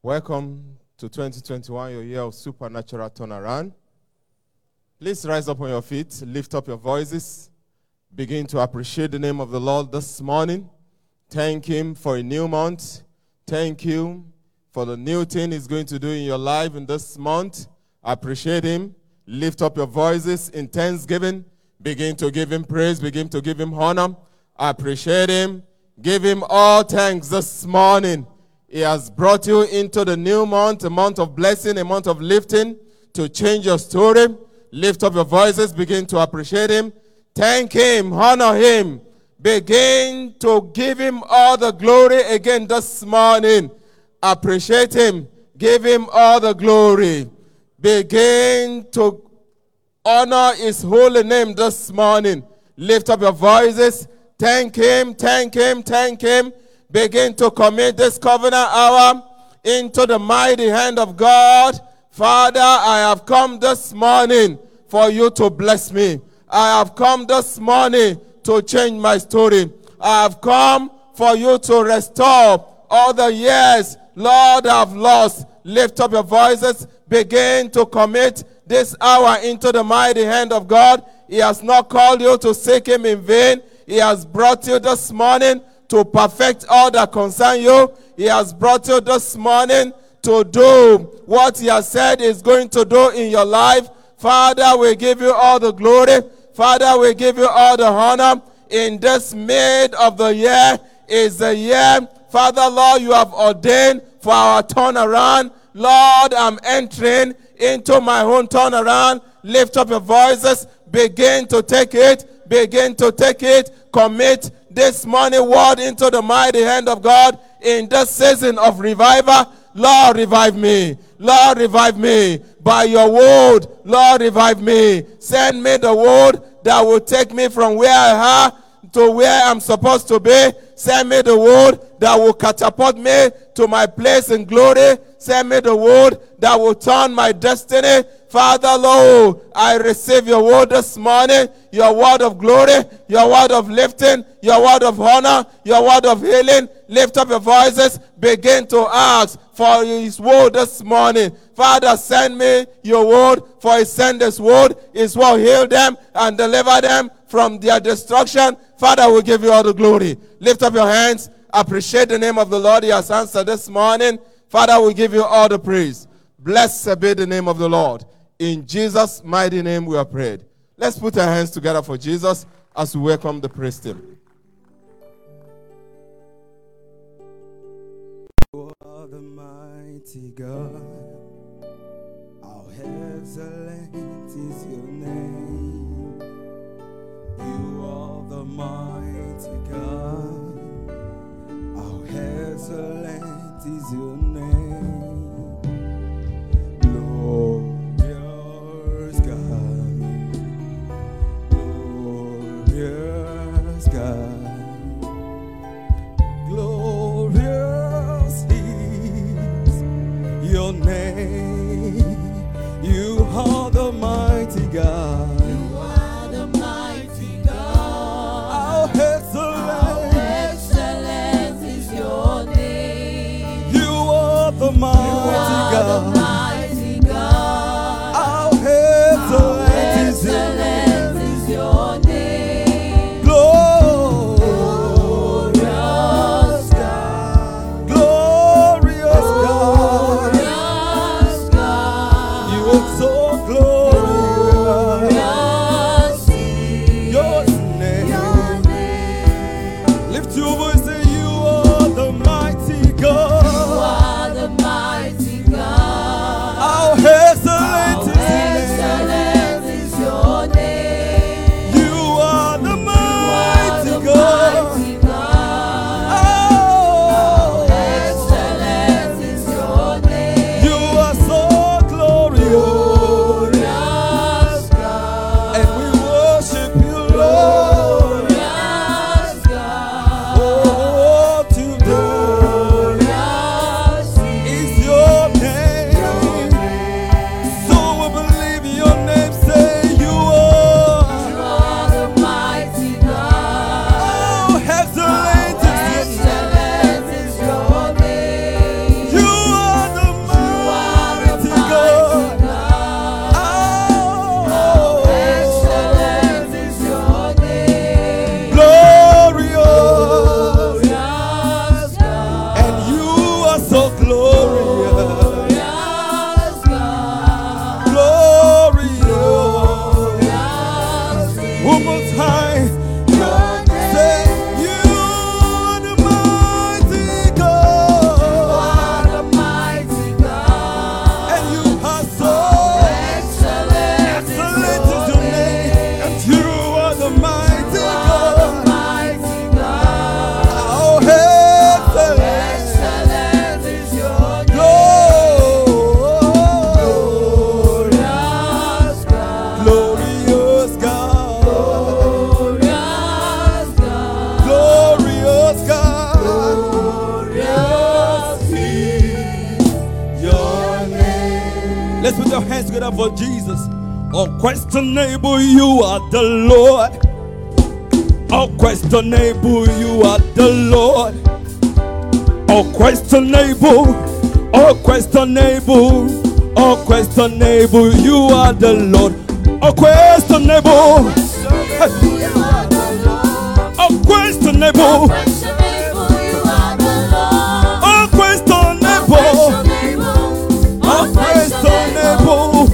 Welcome to 2021, your year of supernatural turnaround. Please rise up on your feet, lift up your voices, begin to appreciate the name of the Lord this morning. Thank Him for a new month. Thank Him for the new thing He's going to do in your life in this month. Appreciate Him. Lift up your voices in thanksgiving. Begin to give Him praise. Begin to give Him honor. Appreciate Him. Give Him all thanks this morning. He has brought you into the new month, a month of blessing, a month of lifting, to change your story. Lift up your voices. Begin to appreciate Him. Thank Him. Honor Him. Begin to give Him all the glory again this morning. Appreciate Him. Give Him all the glory. Begin to honor His holy name this morning. Lift up your voices. Thank Him. Thank Him. Thank Him. Begin to commit this covenant hour into the mighty hand of God. Father, I have come this morning for you to bless me. I have come this morning to change my story. I have come for you to restore all the years, Lord, I've lost. Lift up your voices. Begin to commit this hour into the mighty hand of God. He has not called you to seek Him in vain. He has brought you this morning to perfect all that concern you. He has brought you this morning to do what He has said He's going to do in your life. Father, we give you all the glory. Father, we give you all the honor. In this mid of the year is the year, Father, Lord, you have ordained for our turnaround. Lord, I'm entering into my own turnaround. Lift up your voices. Begin to take it. Begin to take it. Commit this morning word into the mighty hand of God in this season of revival. Lord, revive me. Lord, revive me. By your word, Lord, revive me. Send me the word that will take me from where I am to where I'm supposed to be. Send me the word that will catapult me to my place in glory. Send me the word that will turn my destiny. Father, Lord, I receive your word this morning, your word of glory, your word of lifting, your word of honor, your word of healing. Lift up your voices. Begin to ask for His word this morning. Father, send me your word, for He sent His word. His word heal them and deliver them from their destruction. Father, we give you all the glory. Lift up your hands. Appreciate the name of the Lord. He has answered this morning. Father, we give you all the praise. Blessed be the name of the Lord. In Jesus' mighty name we are prayed. Let's put our hands together for Jesus as we welcome the praise team. You are the mighty God. How excellent is your name. You are the mighty God. How excellent is your name. Glorious God. Glorious God. Glorious is your Let's put our hands together for Jesus. Unquestionable, you are the Lord. Unquestionable, you are the Lord. Unquestionable, unquestionable, unquestionable, you are the Lord. Unquestionable, unquestionable, unquestionable, unquestionable,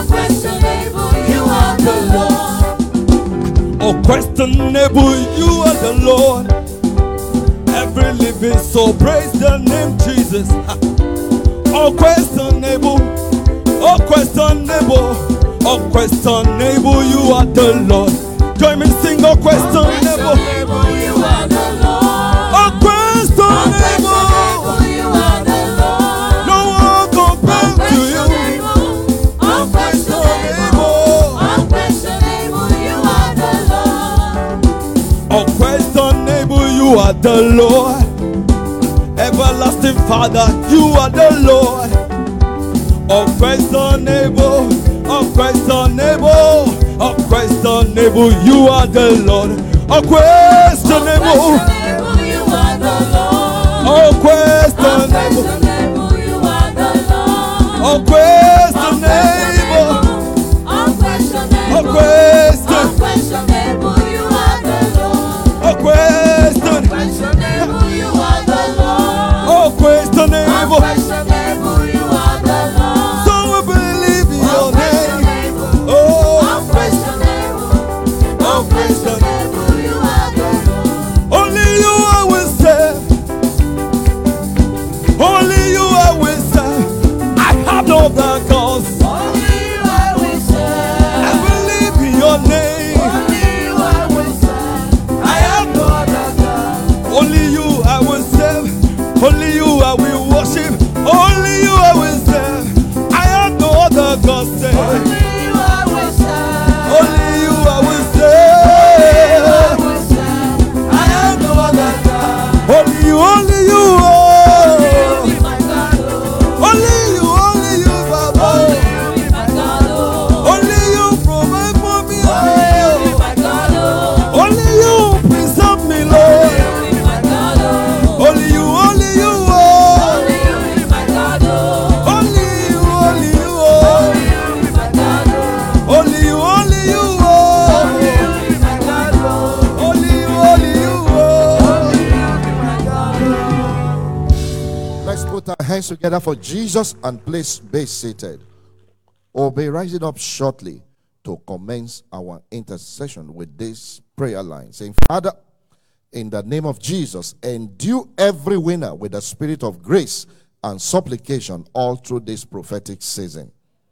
unquestionable, you are the Lord. Every living soul praise the name Jesus. Unquestionable, unquestionable, unquestionable, you are the Lord. Join me, sing unquestionable. You are the Lord. Unquestionable, You are the Lord. no one compares to you. Unquestionable, you are the Lord. Unquestionable, you are the Lord. Everlasting Father, you are the Lord. Unquestionable, unquestionable, unquestionable, you are the Lord. Unquestionable, You are the Lord. unquestionable, You are the Lord. unquestionable, Unquestionable, unquestionable, you are the Lord. unquestionable, Unquestionable, you are the Lord. unquestionable. Unquestionable, you are the Lord. So we believe in your name. Unquestionable, Oh, unquestionable, you are the Lord. only you I will serve. Only you I will serve. I have no other cause. Only you I will I serve. believe in your name. Only you I will serve. I have no other God. Only you I will serve. Only you I will worship. Only you I will serve. I have no other God. Say, Only you I will serve. only you I will I serve. will serve. I have no other God. Only you, only you. You Oh. be my God, oh. Only you, Baba. Only you be my God, oh. Only you provide for me. Only you be my God, oh. Only you preserve me, Only Lord. you be my God, oh. Only you, Only you be my God, oh. only you, Only you be my God, oh. only you, Only you be my God, oh. only you. Only you be my God, oh. Let's put our hands together for Jesus and please be seated. We'll be rising up shortly to commence our intercession with this prayer line, saying, Father, in the name of Jesus, endue every winner with the spirit of grace and supplication all through this prophetic season.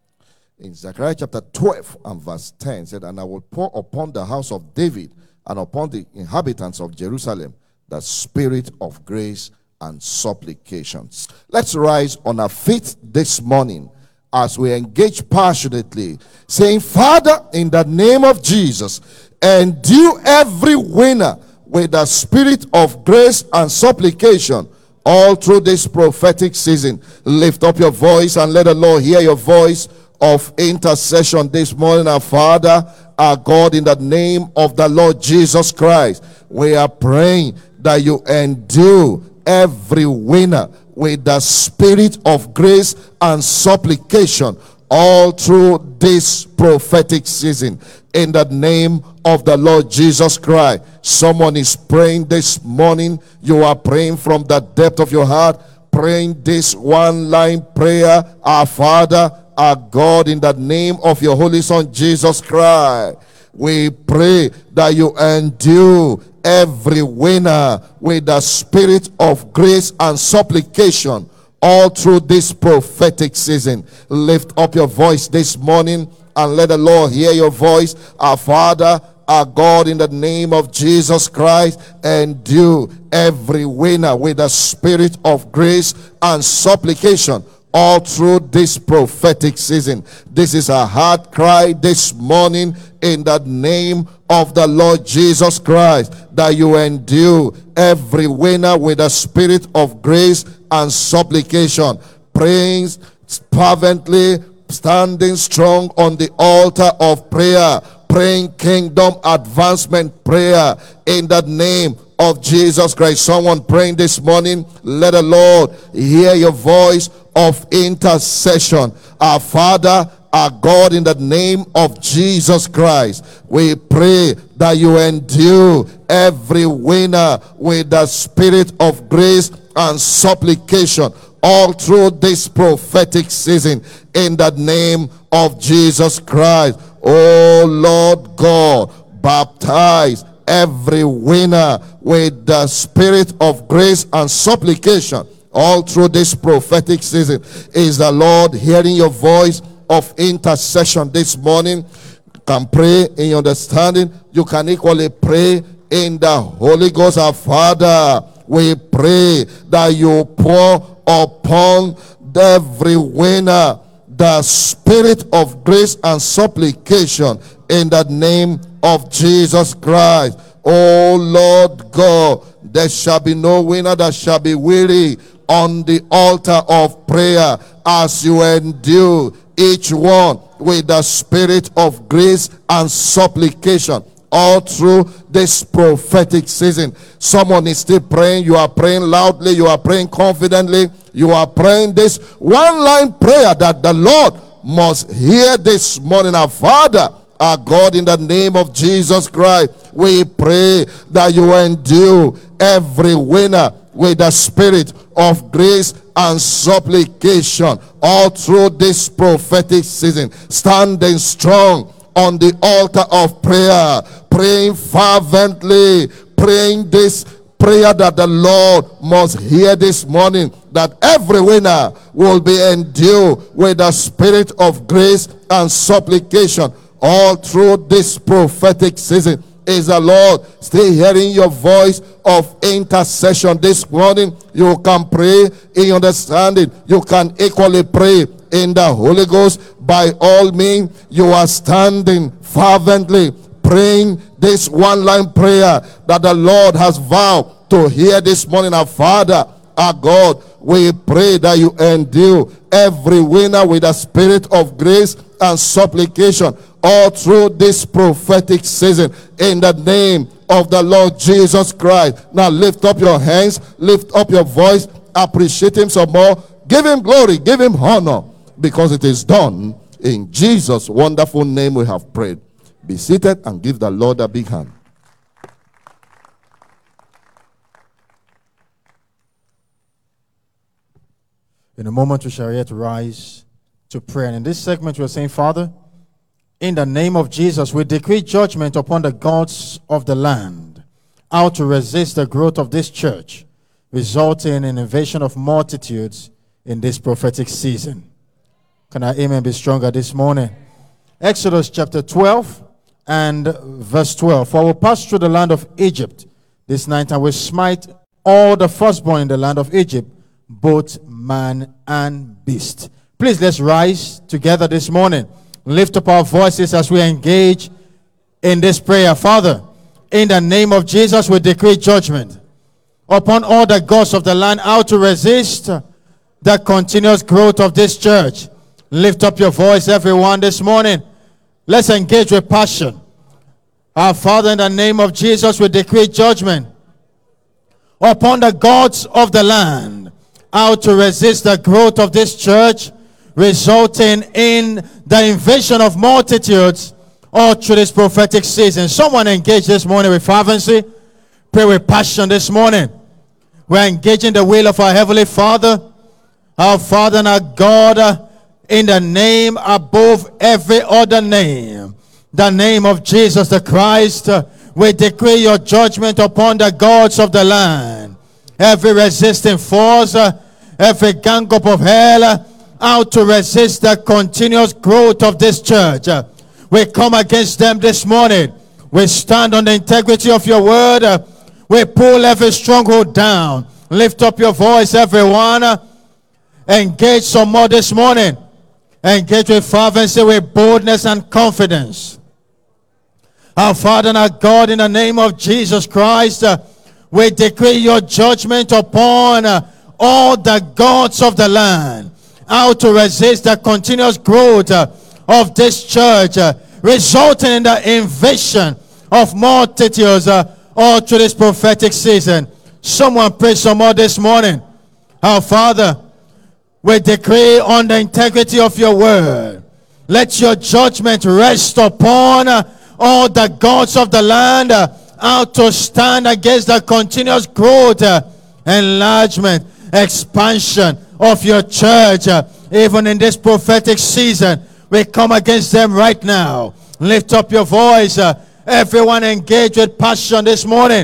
In Zechariah chapter 12 and verse 10 said, and I will pour upon the house of David and upon the inhabitants of Jerusalem the spirit of grace and supplications. Let's rise on our feet this morning as we engage passionately, saying, Father, in the name of Jesus, endue every winner with the spirit of grace and supplication all through this prophetic season. Lift up your voice and let the Lord hear your voice of intercession this morning. Our Father, our God, in the name of the Lord Jesus Christ, we are praying that you endue every winner with the spirit of grace and supplication all through this prophetic season, in the name of the Lord Jesus Christ. Someone is praying this morning. You are praying from the depth of your heart, praying this one line prayer: Our Father, our God, in the name of your Holy Son Jesus Christ, we pray that you endue every winner with the spirit of grace and supplication all through this prophetic season. Lift up your voice this morning and let the Lord hear your voice. Our Father, our God, in the name of Jesus Christ, endue every winner with the spirit of grace and supplication all through this prophetic season. This is a heart cry this morning, in the name of the Lord Jesus Christ, that you endue every winner with a spirit of grace and supplication, praying fervently, standing strong on the altar of prayer, praying kingdom advancement prayer in the name of Jesus Christ. Someone praying this morning, let the Lord hear your voice of intercession. Our Father, our God, in the name of Jesus Christ, we pray that you endue every winner with the spirit of grace and supplication all through this prophetic season in the name of Jesus Christ. Oh Lord God, baptize every winner with the spirit of grace and supplication all through this prophetic season. Is the Lord hearing your voice of intercession this morning? You can pray in your understanding. You can equally pray in the Holy Ghost. Our Father, we pray that you pour upon every winner the spirit of grace and supplication in the name of Jesus Christ. Oh Lord God, there shall be no winner that shall be weary on the altar of prayer as you endure each one with the spirit of grace and supplication all through this prophetic season. Someone is still praying. You are praying loudly. You are praying confidently. You are praying this one-line prayer that the Lord must hear this morning. Our Father, our God, in the name of Jesus Christ, we pray that you endue every winner with the spirit of grace and supplication all through this prophetic season, standing strong on the altar of prayer, praying fervently, praying this prayer that the Lord must hear this morning, that every winner will be endued with the spirit of grace and supplication all through this prophetic season. Is the Lord still hearing your voice of intercession this morning? You can pray in understanding. You can equally pray in the Holy Ghost. By all means, you are standing fervently praying this one-line prayer that the Lord has vowed to hear this morning. Our Father, our God, we pray that you endue every winner with a spirit of grace and supplication all through this prophetic season in the name of the Lord Jesus Christ. Now lift up your hands, lift up your voice, appreciate him some more, give him glory, give him honor, because it is done in Jesus' wonderful name we have prayed. Be seated and give the Lord a big hand. In a moment we shall yet rise to pray. And in this segment we are saying, Father, in the name of Jesus, we decree judgment upon the gods of the land, how to resist the growth of this church, resulting in invasion of multitudes in this prophetic season. Can our amen be stronger this morning? Exodus chapter 12 and verse 12. For I will pass through the land of Egypt this night, and will smite all the firstborn in the land of Egypt, both man and beast. Please, let's rise together this morning. Lift up our voices as we engage in this prayer. Father, in the name of Jesus, we decree judgment upon all the gods of the land, how to resist the continuous growth of this church. Lift up your voice, everyone, this morning. Let's engage with passion. Our Father, in the name of Jesus, we decree judgment upon the gods of the land, how to resist the growth of this church, resulting in the invasion of multitudes all through this prophetic season. Someone engage this morning with fervency. Pray with passion this morning. We're engaging the will of our Heavenly Father, our Father and our God, in the name above every other name, the name of Jesus the Christ. We decree your judgment upon the gods of the land. Every resisting force, every gang up of hell, how to resist the continuous growth of this church. We come against them this morning. We stand on the integrity of your word. We pull every stronghold down. Lift up your voice, everyone. Engage some more this morning. Engage with fervency, with boldness and confidence. Our Father and our God, in the name of Jesus Christ, we decree your judgment upon all the gods of the land, how to resist the continuous growth of this church, resulting in the invasion of multitudes all through this prophetic season. Someone pray some more this morning. Our Father, we decree on the integrity of your word. Let your judgment rest upon all the gods of the land, how to stand against the continuous growth, enlargement, expansion of your church. Even in this prophetic season, we come against them right now. Lift up your voice. Everyone engage with passion this morning.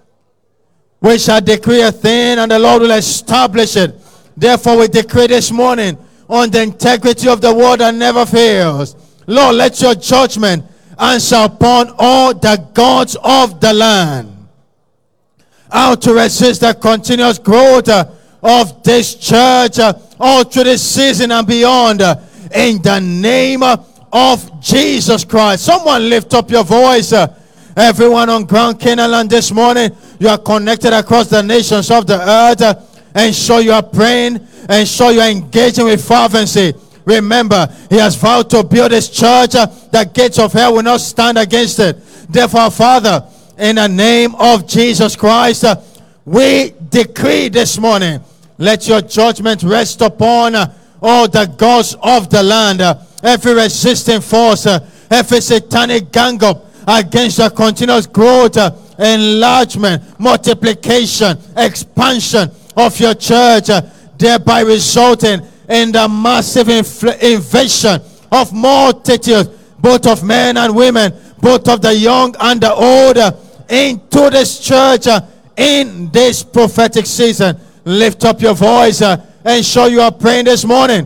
We shall decree a thing and the Lord will establish it. Therefore we decree this morning on the integrity of the word that never fails. Lord, let your judgment answer upon all the gods of the land. How to resist the continuous growth of this church all through this season and beyond. In the name of Jesus Christ. Someone lift up your voice. Everyone on Ground Canaan this morning, you are connected across the nations of the earth. Ensure you are praying. Ensure you are engaging with fervency. Remember, he has vowed to build his church. The gates of hell will not stand against it. Therefore, Father, in the name of Jesus Christ, we decree this morning, let your judgment rest upon all the gods of the land. Every resisting force, every satanic gang up against the continuous growth, enlargement, multiplication, expansion of your church, thereby resulting in the massive invasion of multitudes, both of men and women, both of the young and the old, into this church in this prophetic season. Lift up your voice. Ensure you are praying this morning.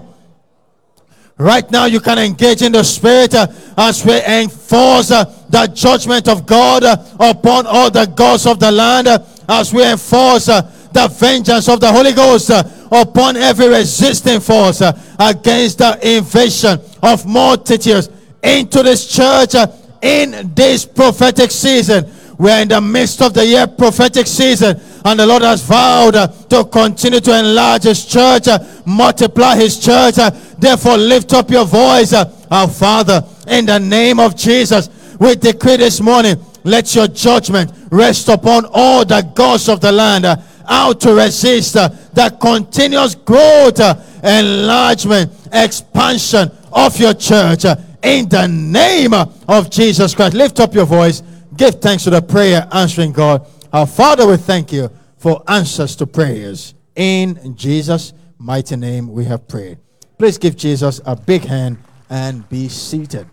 Right now you can engage in the spirit as we enforce the judgment of God upon all the gods of the land, as we enforce the vengeance of the Holy Ghost upon every resisting force against the invasion of multitudes into this church in this prophetic season. We are in the midst of the year prophetic season, and the Lord has vowed to continue to enlarge his church, multiply his church. Therefore lift up your voice. Our Father, in the name of Jesus, we decree this morning, let your judgment rest upon all the gods of the land, how to resist the continuous growth, enlargement, expansion of your church in the name of Jesus Christ. Lift up your voice. Give thanks to the prayer answering God. Our Father, we thank you for answers to prayers. In Jesus' mighty name we have prayed. Please give Jesus a big hand and be seated.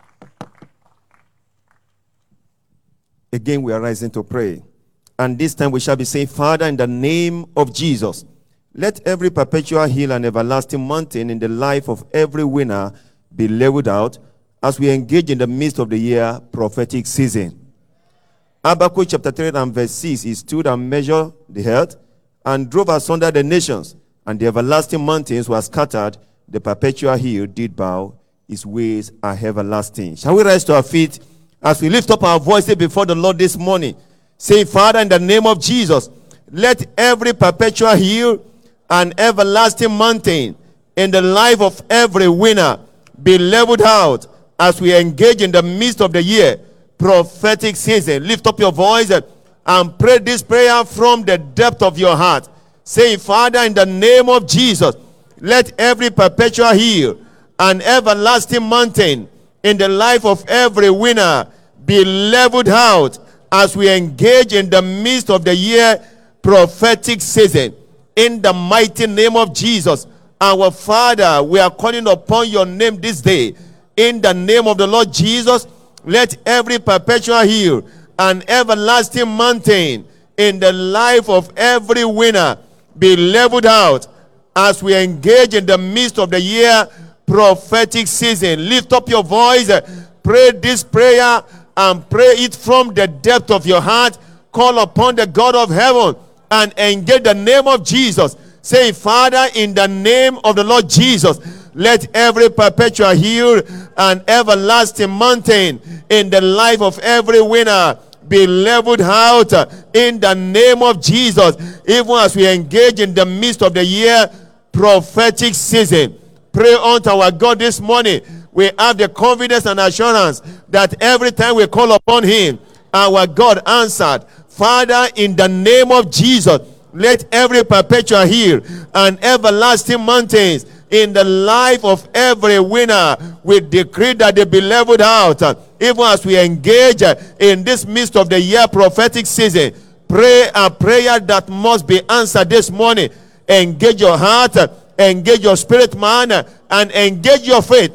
Again, we are rising to pray. And this time we shall be saying, Father, in the name of Jesus, let every perpetual hill and everlasting mountain in the life of every winner be leveled out as we engage in the midst of the year prophetic season. Habakkuk chapter 3 and verse 6, he stood and measured the earth and drove asunder the nations, and the everlasting mountains were scattered. The perpetual hill did bow, his ways are everlasting. Shall we rise to our feet as we lift up our voices before the Lord this morning? Say, Father, in the name of Jesus, let every perpetual hill and everlasting mountain in the life of every winner be leveled out as we engage in the midst of the year prophetic season. Lift up your voice and pray this prayer from the depth of your heart. Say, Father, in the name of Jesus, let every perpetual hill and everlasting mountain in the life of every winner be leveled out as we engage in the midst of the year prophetic season. In the mighty name of Jesus, our Father, we are calling upon your name this day. In the name of the Lord Jesus, let every perpetual hill and everlasting mountain in the life of every winner be leveled out as we engage in the midst of the year prophetic season. Lift up your voice, pray this prayer, and pray it from the depth of your heart. Call upon the God of heaven and engage the name of Jesus. Say, Father, in the name of the Lord Jesus, let every perpetual hill and everlasting mountain in the life of every winner be leveled out in the name of Jesus. Even as we engage in the midst of the year prophetic season. Pray unto our God this morning. We have the confidence and assurance that every time we call upon him, our God answered. Father, in the name of Jesus, let every perpetual hill and everlasting mountains in the life of every winner, we decree that they be leveled out. Even as we engage in this midst of the year prophetic season, pray a prayer that must be answered this morning. Engage your heart, engage your spirit, man, and engage your faith.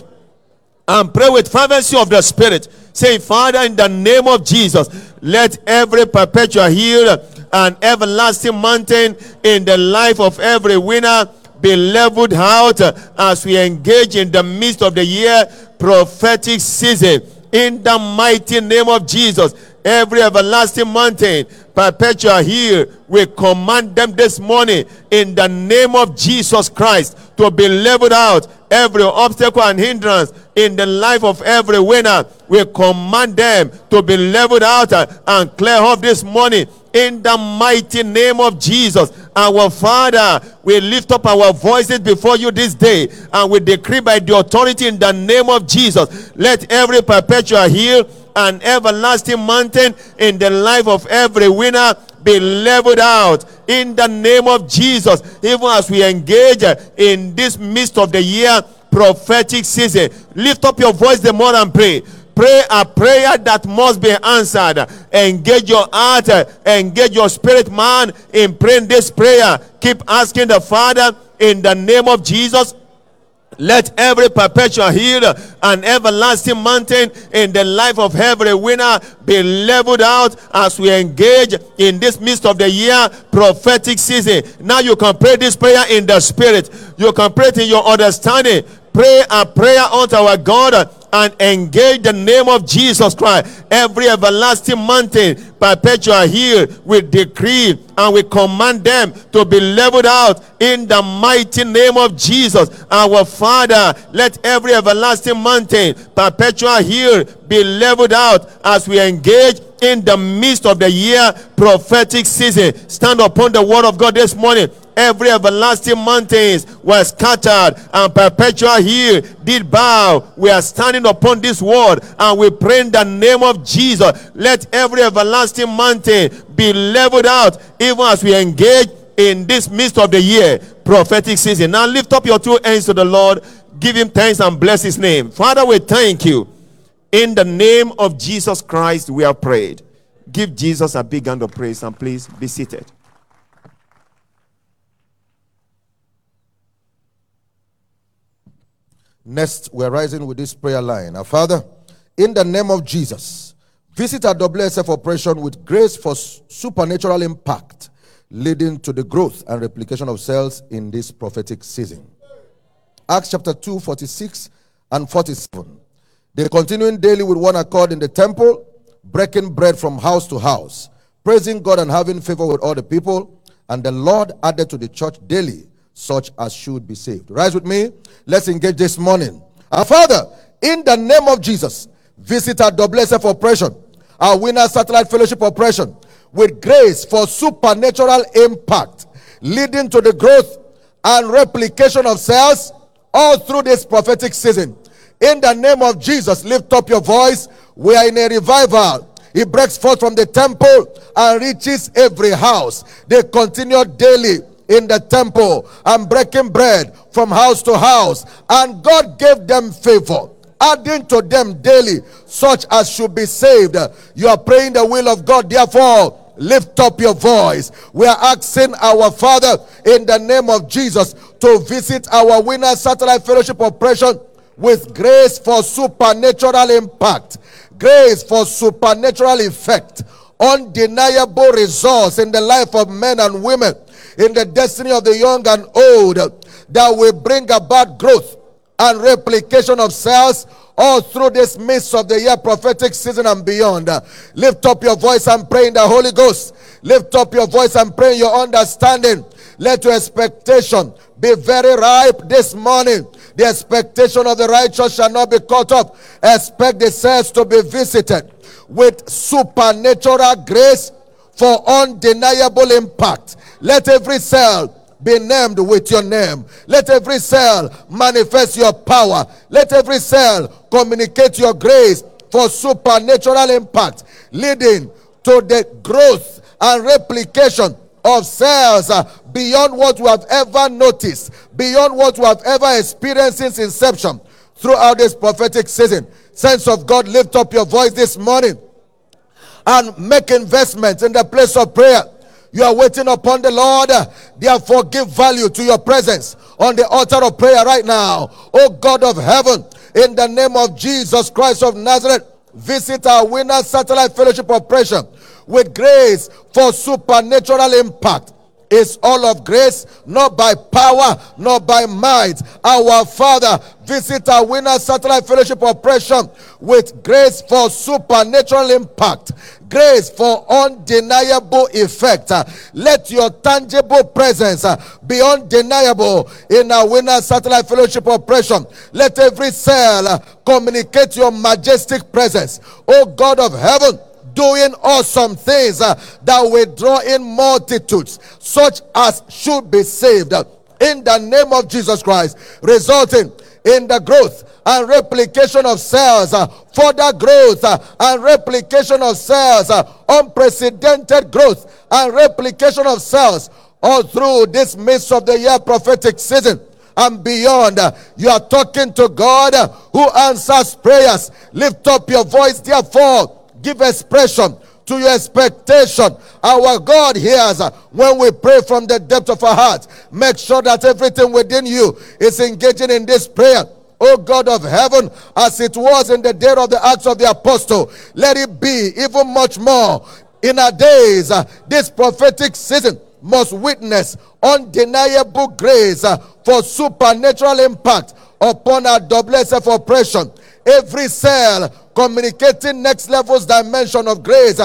And pray with fervency of the spirit. Say, Father, in the name of Jesus, let every perpetual hill and everlasting mountain in the life of every winner be leveled out as we engage in the midst of the year prophetic season. In the mighty name of Jesus, every everlasting mountain, perpetual hill, we command them this morning in the name of Jesus Christ to be leveled out. Every obstacle and hindrance in the life of every winner, we command them to be leveled out and clear off this morning in the mighty name of Jesus. Our Father, we lift up our voices before you this day, and we decree by the authority in the name of Jesus, let every perpetual hill and everlasting mountain in the life of every winner be leveled out in the name of Jesus. Even as we engage in this midst of the year prophetic season, lift up your voice the more and pray. Pray a prayer that must be answered. Engage your heart, engage your spirit, man, in praying this prayer. Keep asking the Father in the name of Jesus. Let every perpetual hill and everlasting mountain in the life of every winner be leveled out as we engage in this midst of the year prophetic season. Now you can pray this prayer in the spirit. You can pray it in your understanding. Pray a prayer unto our God and engage the name of Jesus Christ. Every everlasting mountain, perpetual hill, we decree and we command them to be leveled out in the mighty name of Jesus. Our Father, let every everlasting mountain, perpetual hill be leveled out as we engage in the midst of the year prophetic season. Stand upon the word of God this morning. Every everlasting mountains were scattered and perpetual hill did bow. We are standing upon this word and we pray in the name of Jesus. Let every everlasting mountain be leveled out even as we engage in this midst of the year prophetic season. Now lift up your two hands to the Lord. Give him thanks and bless his name. Father, we thank you. In the name of Jesus Christ, we have prayed. Give Jesus a big hand of praise and please be seated. Next, we're rising with this prayer line. Our Father, in the name of Jesus, visit our WSF operation with grace for supernatural impact, leading to the growth and replication of cells in this prophetic season. Acts chapter 2, 46 and 47. They continuing daily with one accord in the temple, breaking bread from house to house, praising God and having favor with all the people. And the Lord added to the church daily such as should be saved. Rise with me. Let's engage this morning. Our Father, in the name of Jesus, visit our WSF operation, our Winner Satellite Fellowship operation, with grace for supernatural impact, leading to the growth and replication of cells all through this prophetic season. In the name of Jesus, lift up your voice. We are in a revival. It breaks forth from the temple and reaches every house. They continue daily in the temple and breaking bread from house to house, and God gave them favor, adding to them daily such as should be saved. You are praying the will of God, therefore lift up your voice. We are asking our Father in the name of Jesus to visit our Winner Satellite Fellowship operation with grace for supernatural impact, grace for supernatural effect, undeniable results in the life of men and women, in the destiny of the young and old, that will bring about growth and replication of cells all through this midst of the year prophetic season and beyond. Lift up your voice and pray in the Holy Ghost. Lift up your voice and pray in your understanding. Let your expectation be very ripe this morning. The expectation of the righteous shall not be cut off. Expect the cells to be visited with supernatural grace for undeniable impact. Let every cell be named with your name. Let every cell manifest your power. Let every cell communicate your grace for supernatural impact, leading to the growth and replication of cells beyond what we have ever noticed, beyond what we have ever experienced since inception. Throughout this prophetic season, saints of God, lift up your voice this morning and make investments in the place of prayer. You are waiting upon the Lord, therefore give value to your presence on the altar of prayer right now. Oh God of heaven, in the name of Jesus Christ of Nazareth, visit our Winner Satellite Fellowship operation with grace for supernatural impact. It's all of grace, not by power, not by might. Our Father, visit our Winner Satellite Fellowship operation with grace for supernatural impact, grace for undeniable effect. Let your tangible presence be undeniable in our Winner Satellite Fellowship operation. Let every cell communicate your majestic presence. Oh God of heaven, doing awesome things that will draw in multitudes, such as should be saved in the name of Jesus Christ, resulting in the growth and replication of cells, further growth and replication of cells, unprecedented growth and replication of cells all through this midst of the year prophetic season and beyond. You are talking to God who answers prayers. Lift up your voice, therefore. Give expression to your expectation. Our God hears when we pray from the depth of our heart. Make sure that everything within you is engaging in this prayer. O God of heaven, as it was in the day of the Acts of the Apostle, let it be even much more in our days. This prophetic season must witness undeniable grace for supernatural impact upon our WSF operation. Every cell communicating next level's dimension of grace.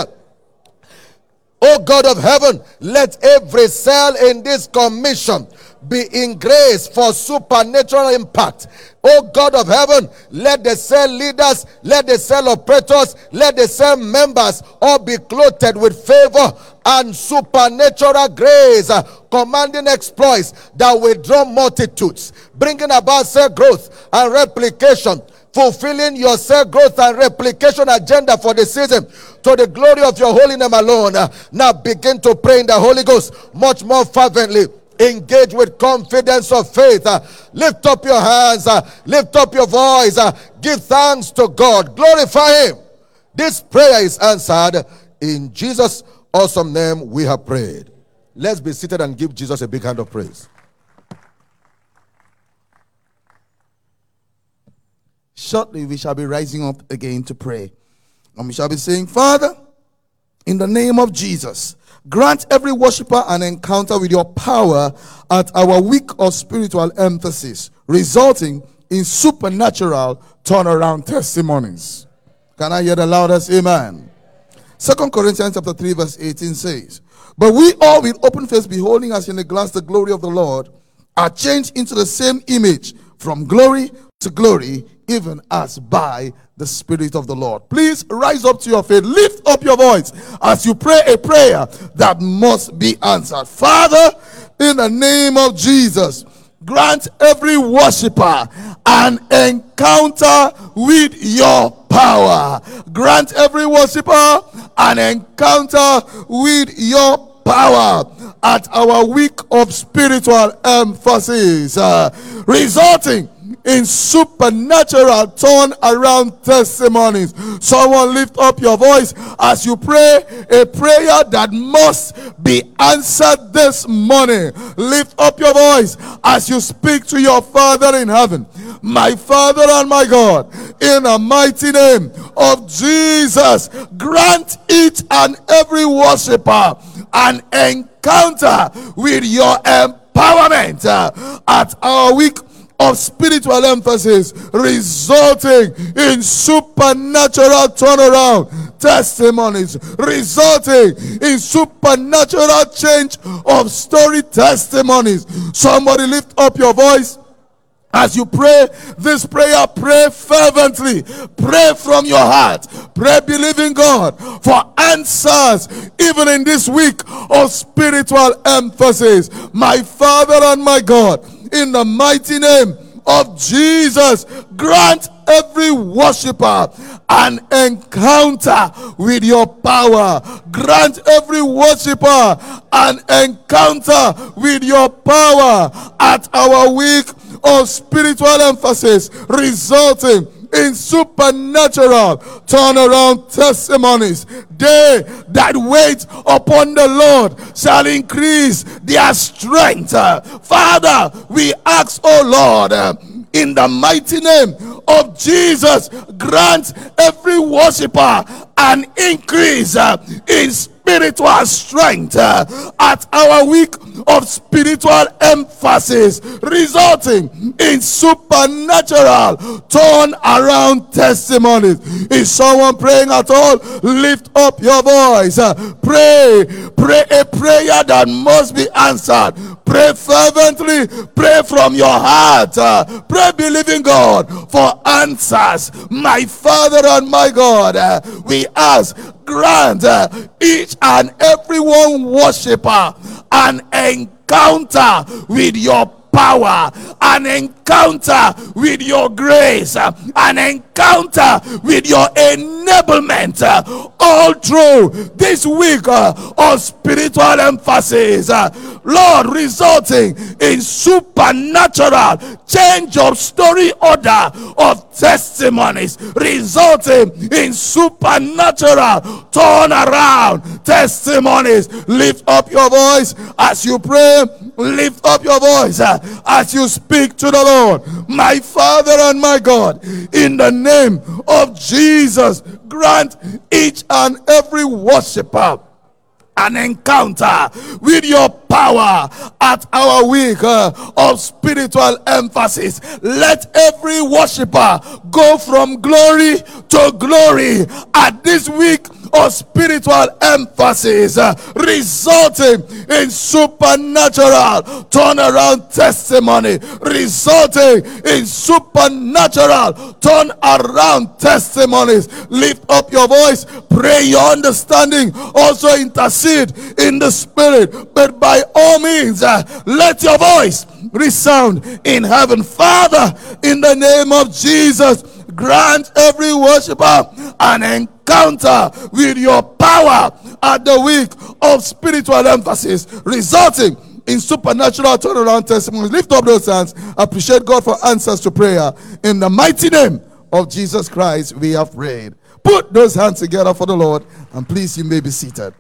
Oh God of heaven, let every cell in this commission be in grace for supernatural impact. Oh God of heaven, let the cell leaders, let the cell operators, let the cell members all be clothed with favor and supernatural grace, commanding exploits that will draw multitudes, bringing about cell growth and replication, fulfilling your cell growth and replication agenda for the season to the glory of your holy name alone. Now begin to pray in the Holy Ghost much more fervently. Engage with confidence of faith. Lift up your hands. Lift up your voice. Give thanks to God. Glorify Him. This prayer is answered. In Jesus' awesome name we have prayed. Let's be seated and give Jesus a big hand of praise. Shortly, we shall be rising up again to pray. And we shall be saying, Father, in the name of Jesus, grant every worshiper an encounter with your power at our week of spiritual emphasis, resulting in supernatural turnaround testimonies. Can I hear the loudest amen? 2 Corinthians chapter 3 verse 18 says, but we all with open face beholding as in a glass the glory of the Lord are changed into the same image from glory to glory, even as by the Spirit of the Lord. Please rise up to your feet. Lift up your voice as you pray a prayer that must be answered. Father, in the name of Jesus, grant every worshiper an encounter with your power. Grant every worshiper an encounter with your power at our week of spiritual emphasis, resulting in supernatural turn around testimonies. Someone lift up your voice as you pray a prayer that must be answered this morning. Lift up your voice as you speak to your Father in heaven. My Father and my God, in the mighty name of Jesus, grant each and every worshiper an encounter with your empowerment at our week of spiritual emphasis, resulting in supernatural turnaround testimonies, resulting in supernatural change of story testimonies. Somebody lift up your voice As you pray this prayer, pray fervently. Pray from your heart. Pray believing God for answers even in this week of spiritual emphasis. My Father and my God, in the mighty name of Jesus, grant every worshiper an encounter with your power. Grant every worshiper an encounter with your power at our week of spiritual emphasis, resulting in supernatural turnaround testimonies. They that wait upon the Lord shall increase their strength. Father, we ask, oh Lord, in the mighty name of Jesus, grant every worshiper an increase in spiritual strength at our week of spiritual emphasis, resulting in supernatural turn around testimonies. Is someone praying at all? Lift up your voice. Pray a prayer that must be answered. Pray fervently. Pray from your heart. Pray believing God for answers. My Father and my God, we ask, grant each and every one worshiper an encounter with your power, an encounter with your grace, an encounter with your enablement all through this week of spiritual emphasis, Lord, resulting in supernatural change of story order of testimonies, resulting in supernatural turnaround testimonies. Lift up your voice as you pray. Lift up your voice as you speak to the Lord. My Father and my God, in the name of Jesus, grant each and every worshiper an encounter with your power at our week of spiritual emphasis. Let every worshiper go from glory to glory at this week of spiritual emphasis, resulting in supernatural turnaround testimony, resulting in supernatural turnaround testimonies. Lift up your voice, pray your understanding, also intercede in the spirit, but by all means let your voice resound in heaven. Father, in the name of Jesus, grant every worshiper an encounter with your power at the week of spiritual emphasis, resulting in supernatural turnaround testimonies. Lift up those hands. Appreciate God for answers to prayer. In the mighty name of Jesus Christ, we have prayed. Put those hands together for the Lord, and please, you may be seated.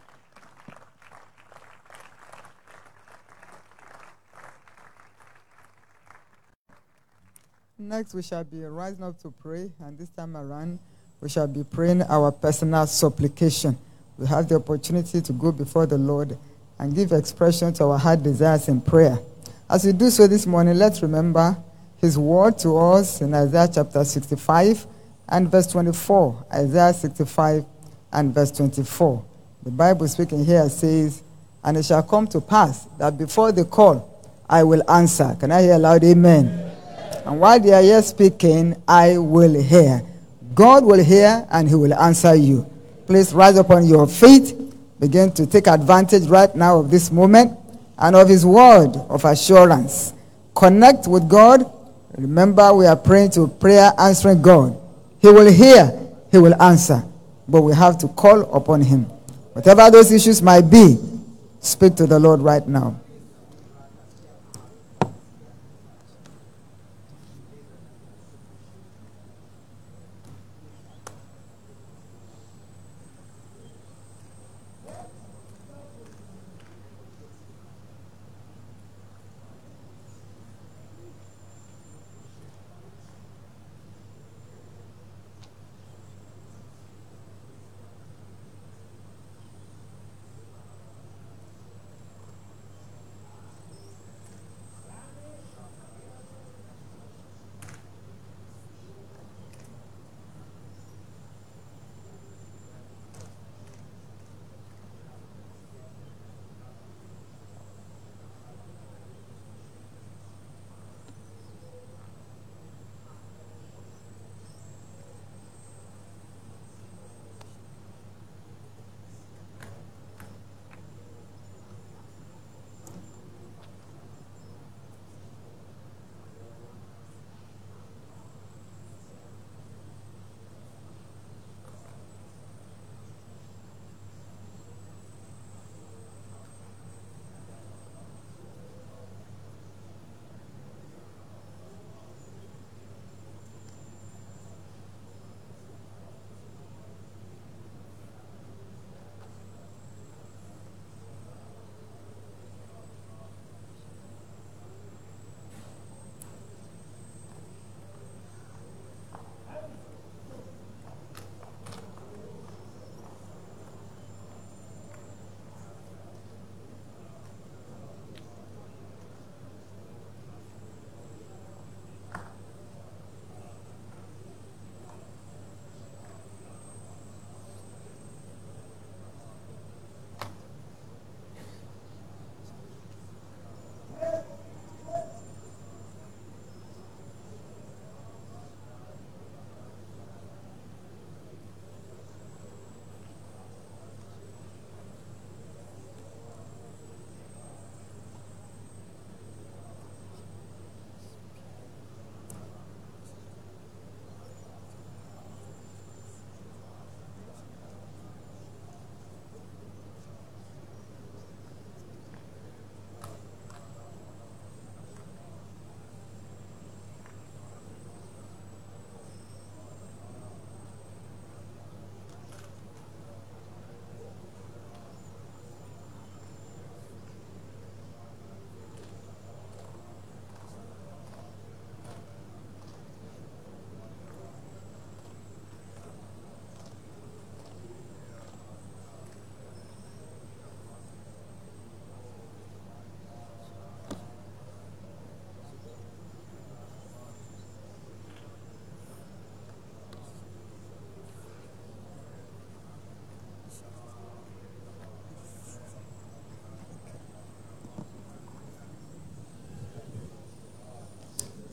Next, we shall be rising up to pray, and this time around, we shall be praying our personal supplication. We have the opportunity to go before the Lord and give expression to our heart desires in prayer. As we do so this morning, let's remember His word to us in Isaiah chapter 65 and verse 24. Isaiah 65 and verse 24. The Bible speaking here says, "And it shall come to pass that before they call, I will answer." Can I hear loud amen? And while they are yet speaking, I will hear. God will hear and He will answer you. Please rise up on your feet. Begin to take advantage right now of this moment and of His word of assurance. Connect with God. Remember, we are praying to prayer answering God. He will hear, He will answer. But we have to call upon Him. Whatever those issues might be, speak to the Lord right now.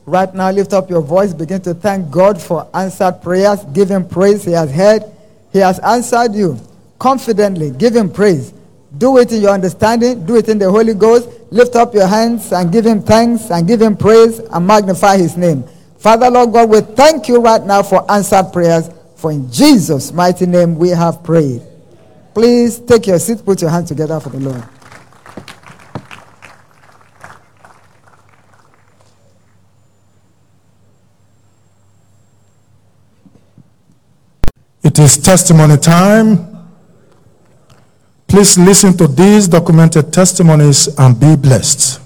Right now, lift up your voice. Begin to thank God for answered prayers. Give him praise. He has heard. He has answered you confidently. Give him praise. Do it in your understanding. Do it in the Holy Ghost. Lift up your hands and give him thanks and give him praise and magnify his name. Father, Lord God, we thank you right now for answered prayers. For in Jesus' mighty name we have prayed. Please take your seat. Put your hands together for the Lord. It is testimony time. Please listen to these documented testimonies and be blessed.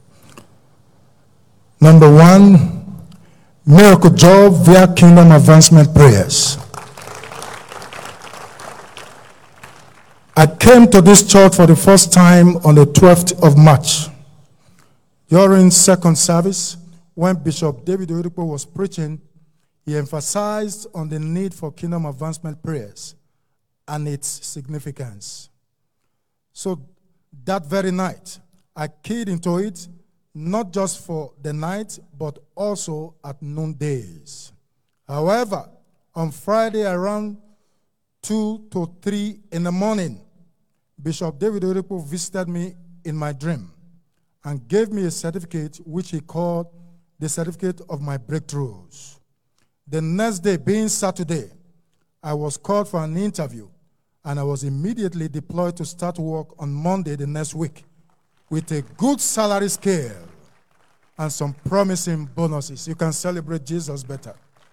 Number 1, miracle job via kingdom advancement prayers. I came to this church for the first time on the 12th of March. During second service, when Bishop David Oyedepo was preaching, he emphasized on the need for kingdom advancement prayers and its significance. So that very night, I keyed into it, not just for the night, but also at noondays. However, on Friday around 2 to 3 in the morning, Bishop David Oyedepo visited me in my dream and gave me a certificate which he called the certificate of my breakthroughs. The next day, being Saturday, I was called for an interview, and I was immediately deployed to start work on Monday the next week with a good salary scale and some promising bonuses. You can celebrate Jesus better.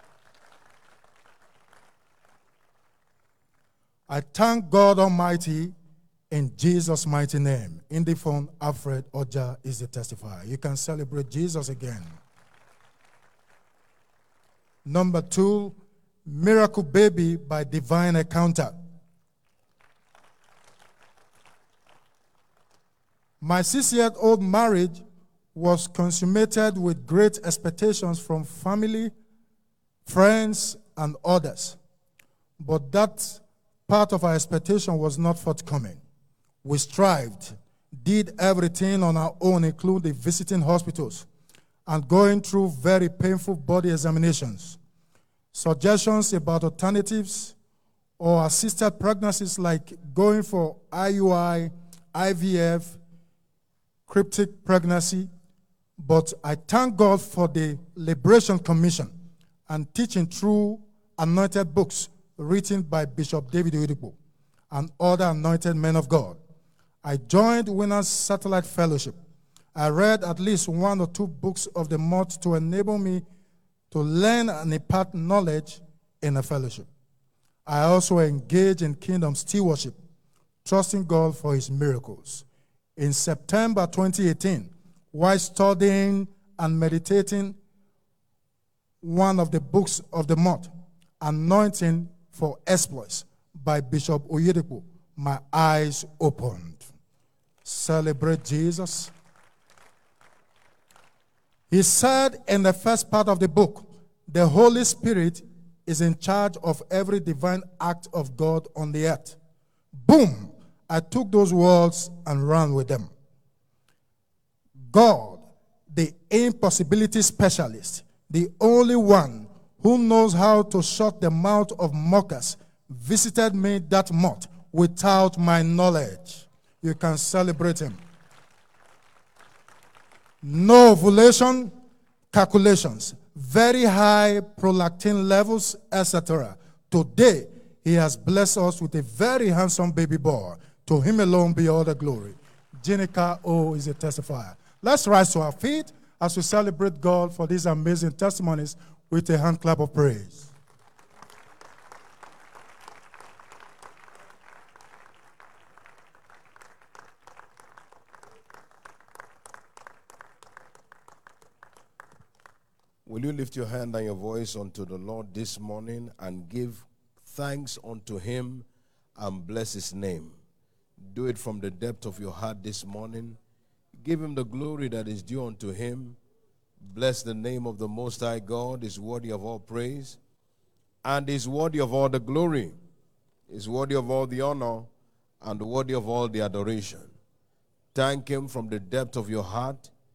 I thank God Almighty in Jesus' mighty name. In the phone, Alfred Oja is the testifier. You can celebrate Jesus again. Number 2, miracle baby by divine encounter. My 6-year-old marriage was consummated with great expectations from family, friends, and others. But that part of our expectation was not forthcoming. We strived, did everything on our own, including visiting hospitals and going through very painful body examinations. Suggestions about alternatives or assisted pregnancies like going for IUI, IVF, cryptic pregnancy. But I thank God for the Liberation Commission and teaching through anointed books written by Bishop David Oyedepo and other anointed men of God. I joined Winners Satellite Fellowship. I read at least 1 or 2 books of the month to enable me to learn and impart knowledge in a fellowship. I also engage in kingdom stewardship, trusting God for his miracles. In September 2018, while studying and meditating one of the books of the month, Anointing for Exploits by Bishop Oyedepo, my eyes opened. Celebrate Jesus. He said in the first part of the book, the Holy Spirit is in charge of every divine act of God on the earth. Boom! I took those words and ran with them. God, the impossibility specialist, the only one who knows how to shut the mouth of mockers, visited me that month without my knowledge. You can celebrate him. No ovulation, calculations, very high prolactin levels, etc. Today, he has blessed us with a very handsome baby boy. To him alone be all the glory. Jenica O is a testifier. Let's rise to our feet as we celebrate God for these amazing testimonies with a hand clap of praise. Will you lift your hand and your voice unto the Lord this morning and give thanks unto him and bless his name? Do it from the depth of your heart this morning. Give him the glory that is due unto him. Bless the name of the Most High God. Is worthy of all praise and is worthy of all the glory. Is worthy of all the honor and worthy of all the adoration. Thank him from the depth of your heart.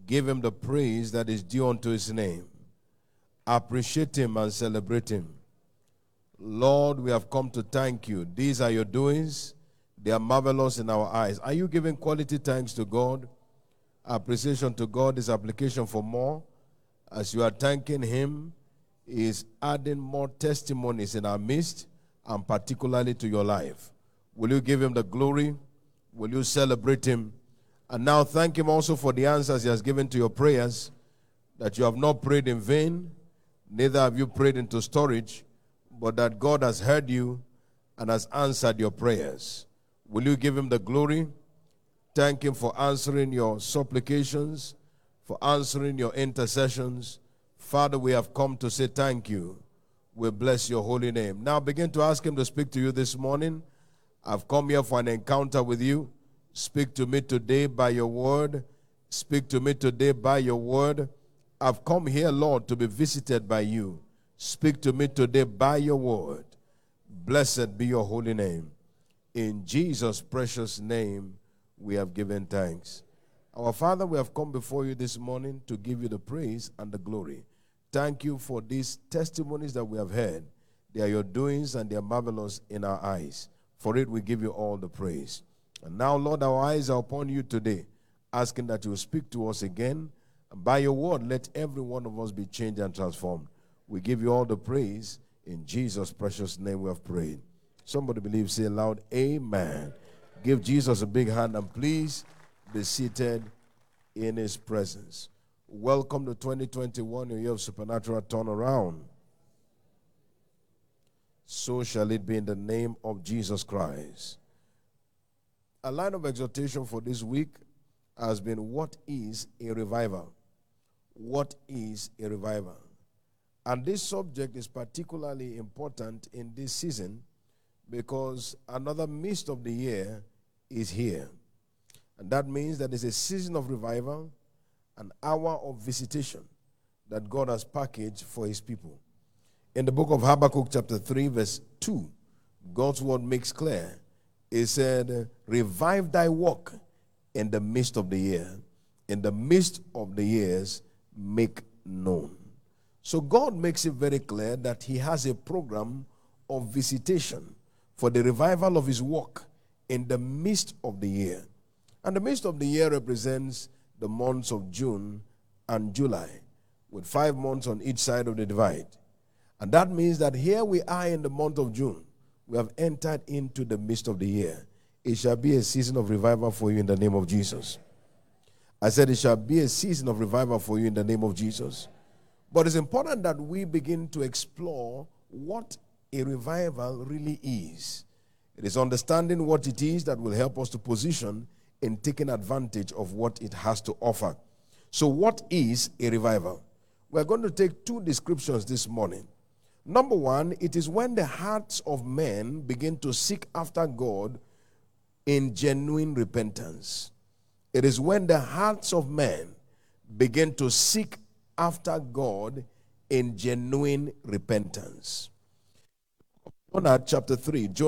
Give him the praise that is due unto his name. Appreciate him and celebrate him. Lord, we have come to thank you. These are your doings. They are marvelous in our eyes. Are you giving quality thanks to God? Appreciation to God is application for more. As you are thanking him, he is adding more testimonies in our midst, and particularly to your life. Will you give him the glory? Will you celebrate him? And now thank him also for the answers he has given to your prayers, that you have not prayed in vain, neither have you prayed into storage, but that God has heard you and has answered your prayers. Will you give him the glory? Thank him for answering your supplications, for answering your intercessions. Father, we have come to say thank you. We bless your holy name. Now begin to ask him to speak to you this morning. I've come here for an encounter with you. Speak to me today by your word. Speak to me today by your word. I've come here, Lord, to be visited by you. Speak to me today by your word. Blessed be your holy name. In Jesus' precious name, we have given thanks. Our Father, we have come before you this morning to give you the praise and the glory. Thank you for these testimonies that we have heard. They are your doings and they are marvelous in our eyes. For it, we give you all the praise. And now, Lord, our eyes are upon you today, asking that you will speak to us again. And by your word, let every one of us be changed and transformed. We give you all the praise. In Jesus' precious name we have prayed. Somebody believe, say aloud, amen. Give Jesus a big hand and please be seated in his presence. Welcome to 2021, your year of supernatural turnaround. So shall it be in the name of Jesus Christ. A line of exhortation for this week has been, what is a revival? What is a revival? And this subject is particularly important in this season because another mist of the year is here. And that means that it's a season of revival, an hour of visitation that God has packaged for his people. In the book of Habakkuk chapter 3 verse 2, God's word makes clear. It said, revive thy work in the midst of the year. In the midst of the years, make known. So God makes it very clear that he has a program of visitation for the revival of his work in the midst of the year. And the midst of the year represents the months of June and July, with 5 months on each side of the divide. And that means that here we are in the month of June. We have entered into the midst of the year. It shall be a season of revival for you in the name of Jesus. I said it shall be a season of revival for you in the name of Jesus. But it's important that we begin to explore what a revival really is. It is understanding what it is that will help us to position in taking advantage of what it has to offer. So what is a revival? We're going to take two descriptions this morning. Number one, it is when the hearts of men begin to seek after God in genuine repentance. It is when the hearts of men begin to seek after God in genuine repentance. Jonah chapter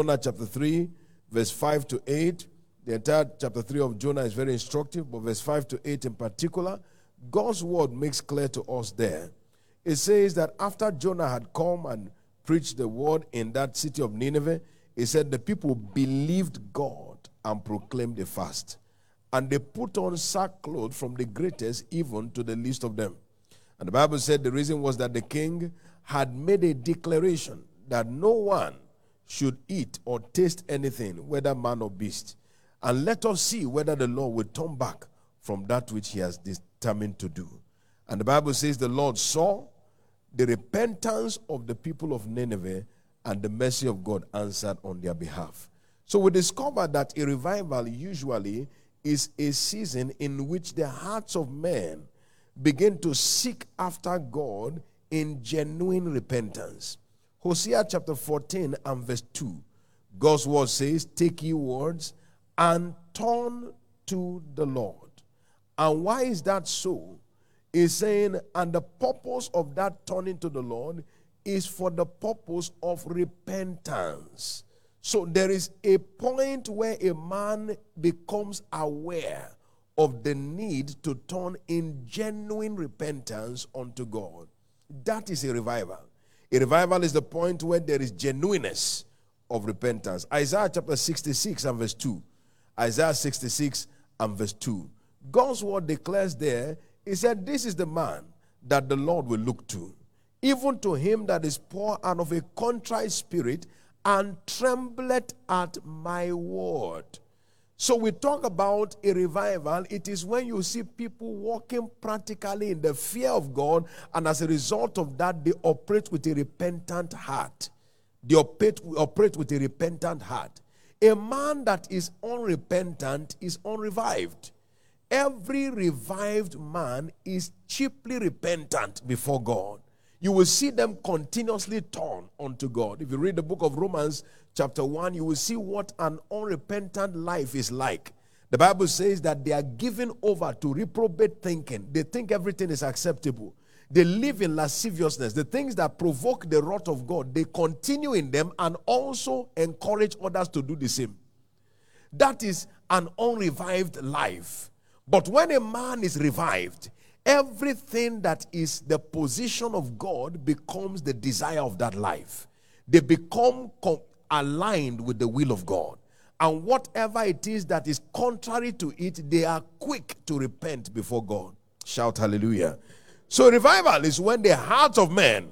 3, verse 5 to 8. The entire chapter 3 of Jonah is very instructive, but verse 5 to 8 in particular, God's word makes clear to us there. It says that after Jonah had come and preached the word in that city of Nineveh, he said the people believed God and proclaimed a fast. And they put on sackcloth from the greatest even to the least of them. And the Bible said the reason was that the king had made a declaration that no one should eat or taste anything, whether man or beast. And let us see whether the Lord will turn back from that which he has determined to do. And the Bible says the Lord saw the repentance of the people of Nineveh, and the mercy of God answered on their behalf. So we discover that a revival usually is a season in which the hearts of men begin to seek after God in genuine repentance. Hosea chapter 14 and verse 2, God's word says, take ye words and turn to the Lord. And why is that so? He's saying, and the purpose of that turning to the Lord is for the purpose of repentance. So there is a point where a man becomes aware of the need to turn in genuine repentance unto God. That is a revival. A revival is the point where there is genuineness of repentance. Isaiah chapter 66 and verse 2. Isaiah 66 and verse 2. God's word declares there, he said, this is the man that the Lord will look to, even to him that is poor and of a contrite spirit, and trembleth at my word. So we talk about a revival. It is when you see people walking practically in the fear of God, and as a result of that, they operate with a repentant heart. They operate with a repentant heart. A man that is unrepentant is unrevived. Every revived man is chiefly repentant before God. You will see them continuously turn unto God. If you read the book of Romans chapter 1, you will see what an unrepentant life is like. The Bible says that they are given over to reprobate thinking. They think everything is acceptable. They live in lasciviousness. The things that provoke the wrath of God, they continue in them and also encourage others to do the same. That is an unrevived life. But when a man is revived, everything that is the position of God becomes the desire of that life. They become aligned with the will of God. And whatever it is that is contrary to it, they are quick to repent before God. Shout hallelujah. So revival is when the hearts of men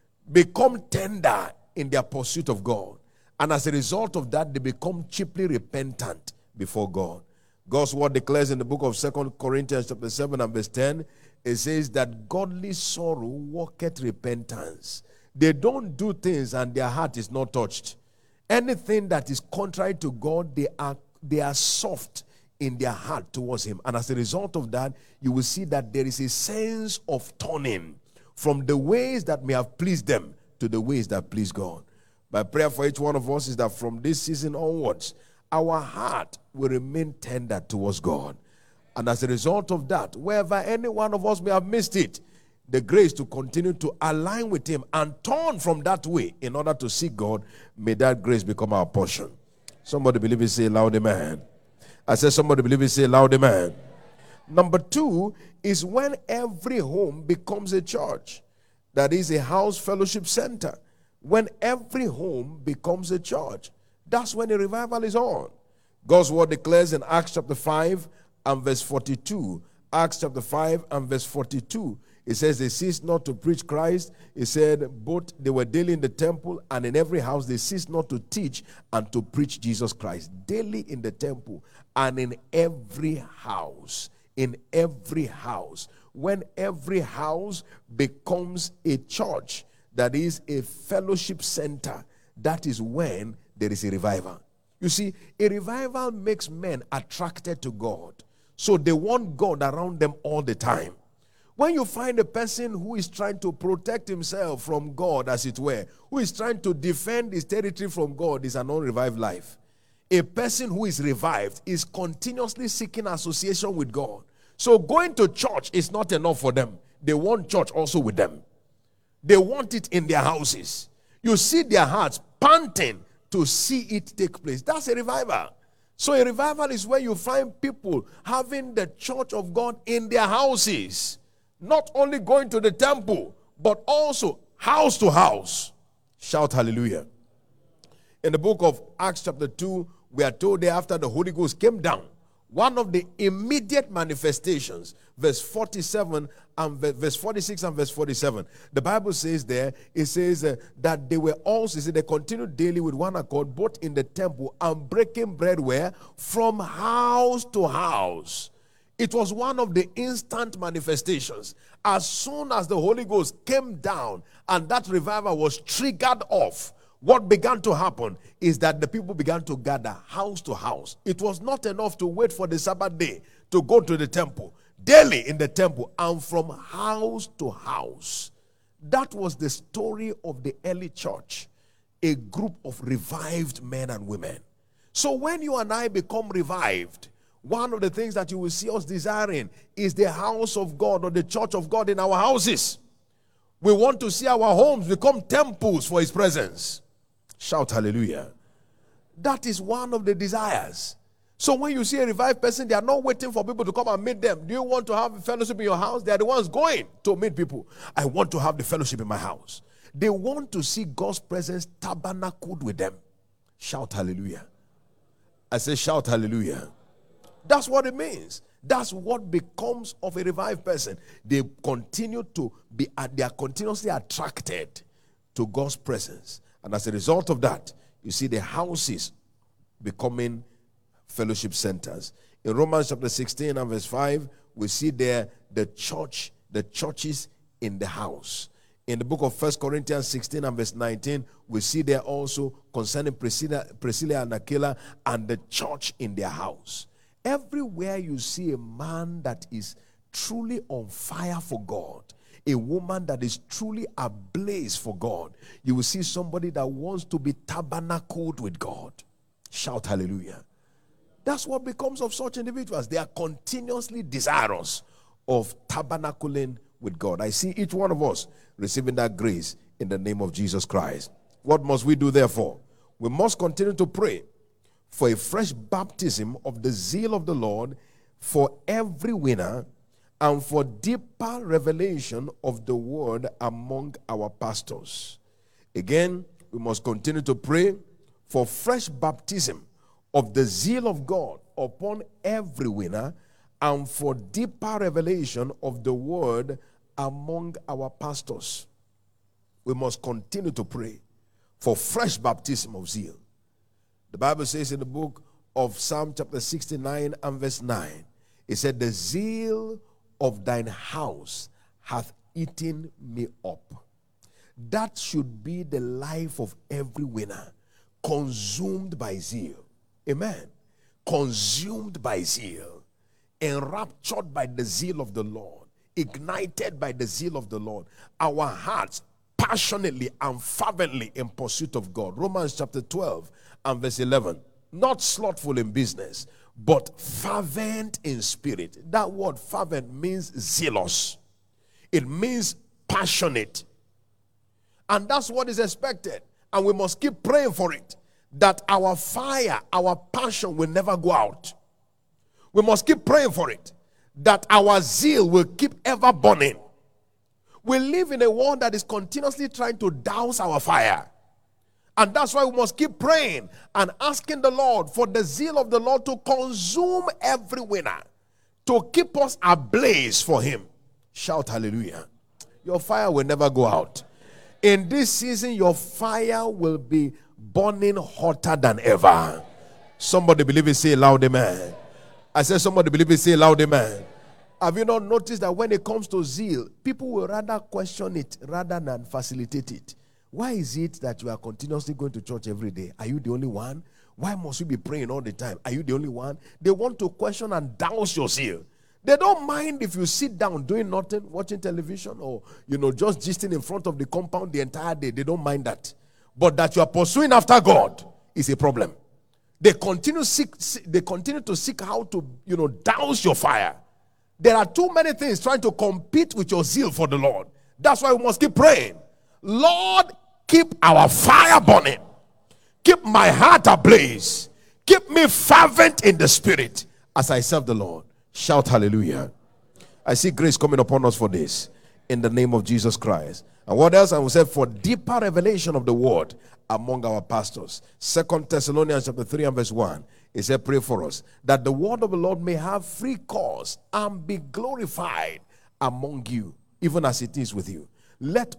become tender in their pursuit of God. And as a result of that, they become chiefly repentant before God. God's word declares in the book of 2 Corinthians chapter 7 and verse 10, it says that godly sorrow worketh repentance. They don't do things and their heart is not touched. Anything that is contrary to God, they are soft in their heart towards him. And as a result of that, you will see that there is a sense of turning from the ways that may have pleased them to the ways that please God. My prayer for each one of us is that from this season onwards, our heart will remain tender towards God. And as a result of that, wherever any one of us may have missed it, the grace to continue to align with him and turn from that way in order to seek God, may that grace become our portion. Somebody believe it, say loud amen. I said somebody believe it, say loud amen. Number 2 is when every home becomes a church. That is a house fellowship center. When every home becomes a church, that's when a revival is on. God's word declares in Acts chapter 5 and verse 42. Acts chapter 5 and verse 42. It says they ceased not to preach Christ. It said both they were daily in the temple and in every house they ceased not to teach and to preach Jesus Christ. Daily in the temple and in every house. In every house. When every house becomes a church, that is a fellowship center, that is when there is a revival. You see, a revival makes men attracted to God. So they want God around them all the time. When you find a person who is trying to protect himself from God, as it were, who is trying to defend his territory from God, is an unrevived life. A person who is revived is continuously seeking association with God. So going to church is not enough for them. They want church also with them. They want it in their houses. You see their hearts panting to see it take place. That's a revival. So a revival is where you find people having the church of God in their houses. Not only going to the temple, but also house to house. Shout hallelujah. In the book of Acts chapter 2, we are told that after the Holy Ghost came down, one of the immediate manifestations, verse 47 and verse 46 and verse 47, the Bible says there, it says that they were also, they continued daily with one accord, both in the temple and breaking bread where? From house to house. It was one of the instant manifestations. As soon as the Holy Ghost came down and that revival was triggered off, what began to happen is that the people began to gather house to house. It was not enough to wait for the Sabbath day to go to the temple. Daily in the temple and from house to house. That was the story of the early church. A group of revived men and women. So when you and I become revived, one of the things that you will see us desiring is the house of God or the church of God in our houses. We want to see our homes become temples for his presence. Shout hallelujah. That is one of the desires. So when you see a revived person, they are not waiting for people to come and meet them. Do you want to have a fellowship in your house? They are the ones going to meet people. I want to have the fellowship in my house. They want to see God's presence tabernacled with them. Shout hallelujah. I say shout hallelujah. That's what it means. That's what becomes of a revived person. They continue to be, they are continuously attracted to God's presence. And as a result of that, you see the houses becoming fellowship centers. In Romans chapter 16 and verse 5, we see there the churches in the house. In the book of 1 Corinthians 16 and verse 19, we see there also concerning Priscilla and Aquila and the church in their house. Everywhere you see a man that is truly on fire for God, a woman that is truly ablaze for God, you will see somebody that wants to be tabernacled with God. Shout hallelujah. That's what becomes of such individuals. They are continuously desirous of tabernacling with God. I see each one of us receiving that grace in the name of Jesus Christ. What must we do therefore? We must continue to pray for a fresh baptism of the zeal of the Lord for every winner and for deeper revelation of the word among our pastors. Again, we must continue to pray for fresh baptism of the zeal of God upon every winner and for deeper revelation of the word among our pastors. We must continue to pray for fresh baptism of zeal. The Bible says in the book of Psalm chapter 69 and verse 9, it said, the zeal of thine house hath eaten me up. That should be the life of every winner, consumed by zeal. Amen. Consumed by zeal, enraptured by the zeal of the Lord, ignited by the zeal of the Lord. Our hearts passionately and fervently in pursuit of God. Romans chapter 12 and verse 11. Not slothful in business, but fervent in spirit. That word fervent means zealous. It means passionate. And that's what is expected. And we must keep praying for it, that our fire, our passion will never go out. We must keep praying for it, that our zeal will keep ever burning. We live in a world that is continuously trying to douse our fire. And that's why we must keep praying and asking the Lord for the zeal of the Lord to consume every winner, to keep us ablaze for him. Shout hallelujah. Your fire will never go out. In this season, your fire will be burning hotter than ever. Somebody believe it, say loud amen. I said somebody believe it, say loud amen. Have you not noticed that when it comes to zeal, people will rather question it rather than facilitate it? Why is it that you are continuously going to church every day? Are you the only one? Why must you be praying all the time? Are you the only one? They want to question and douse your zeal. They don't mind if you sit down doing nothing, watching television, or just gisting in front of the compound the entire day. They don't mind that. But that you are pursuing after God is a problem. They continue to seek how to douse your fire. There are too many things trying to compete with your zeal for the Lord. That's why we must keep praying. Lord, keep our fire burning. Keep my heart ablaze. Keep me fervent in the spirit as I serve the Lord. Shout hallelujah. I see grace coming upon us for this in the name of Jesus Christ. And what else? I will say for deeper revelation of the word among our pastors. 2 Thessalonians chapter 3 and verse 1. It said, pray for us that the word of the Lord may have free course and be glorified among you, even as it is with you. Let